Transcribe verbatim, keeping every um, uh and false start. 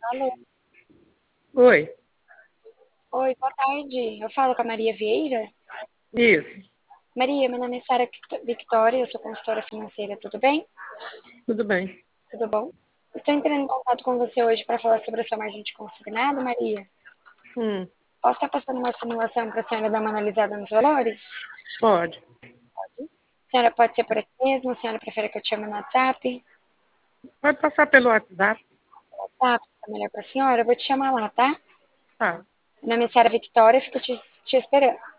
Alô. Oi, Oi, boa tarde. Eu falo com a Maria Vieira. isso, Maria, meu nome é Sara Vict- Victoria, eu sou consultora financeira, tudo bem? tudo bem. Tudo bom? Estou entrando em contato com você hoje para falar sobre a sua margem de consignado, Maria. Hum, Posso estar passando uma simulação para a senhora dar uma analisada nos valores? pode. A senhora pode ser por aqui mesmo, a senhora prefere que eu te chame no WhatsApp? Pode passar pelo WhatsApp. WhatsApp, tá melhor para a senhora? Eu vou te chamar lá, tá? Tá, Meu nome é Sara Victoria, fico te, te esperando.